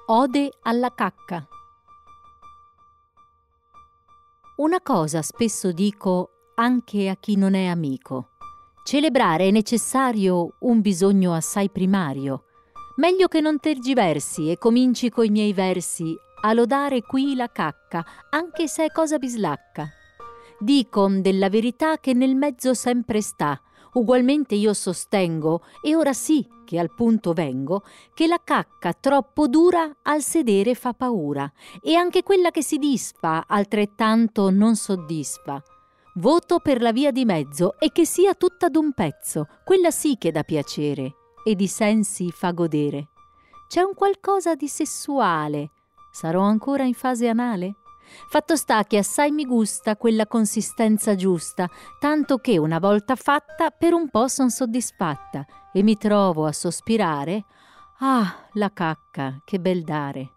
Ode alla cacca. Una cosa spesso dico anche a chi non è amico. Celebrare è necessario un bisogno assai primario. Meglio che non tergiversi e cominci coi miei versi a lodare qui la cacca, anche se è cosa bislacca. Dicon della verità che nel mezzo sempre sta. Ugualmente io sostengo, e ora sì che al punto vengo, che la cacca troppo dura al sedere fa paura, e anche quella che si disfa altrettanto non soddisfa. Voto per la via di mezzo e che sia tutta d'un pezzo, quella sì che dà piacere e di sensi fa godere. C'è un qualcosa di sessuale, sarò ancora in fase anale? Fatto sta che assai mi gusta quella consistenza giusta, tanto che una volta fatta per un po' son soddisfatta e mi trovo a sospirare: ah, la cacca, che bel dare!